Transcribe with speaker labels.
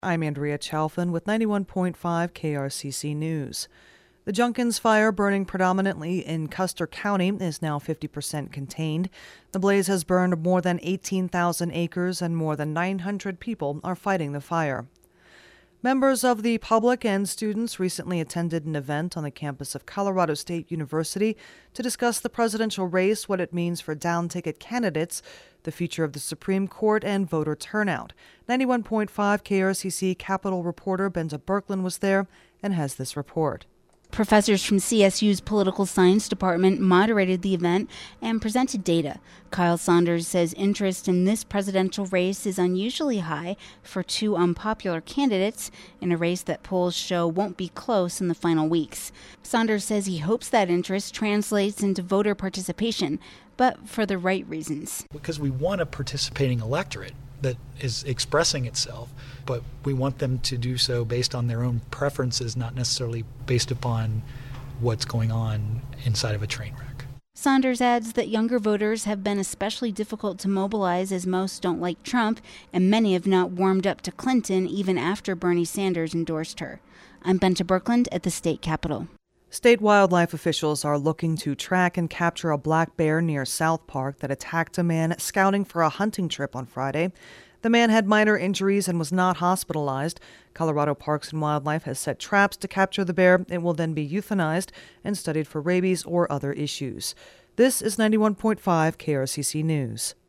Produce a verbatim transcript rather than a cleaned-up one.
Speaker 1: I'm Andrea Chalfin with ninety-one point five K R C C News. The Junkins fire, burning predominantly in Custer County, is now fifty percent contained. The blaze has burned more than eighteen thousand acres and more than nine hundred people are fighting the fire. Members of the public and students recently attended an event on the campus of Colorado State University to discuss the presidential race, what it means for down-ticket candidates, the future of the Supreme Court, and voter turnout. ninety-one point five K R C C Capitol reporter Benta Birkeland was there and has this report.
Speaker 2: Professors from C S U's Political Science Department moderated the event and presented data. Kyle Saunders says interest in this presidential race is unusually high for two unpopular candidates in a race that polls show won't be close in the final weeks. Saunders says he hopes that interest translates into voter participation, but for the right reasons.
Speaker 3: Because we want a participating electorate that is expressing itself, but we want them to do so based on their own preferences, not necessarily based upon what's going on inside of a train wreck.
Speaker 2: Saunders adds that younger voters have been especially difficult to mobilize as most don't like Trump, and many have not warmed up to Clinton even after Bernie Sanders endorsed her. I'm Benta Birkeland at the state capitol.
Speaker 1: State wildlife officials are looking to track and capture a black bear near South Park that attacked a man scouting for a hunting trip on Friday. The man had minor injuries and was not hospitalized. Colorado Parks and Wildlife has set traps to capture the bear. It will then be euthanized and studied for rabies or other issues. This is ninety-one point five K R C C News.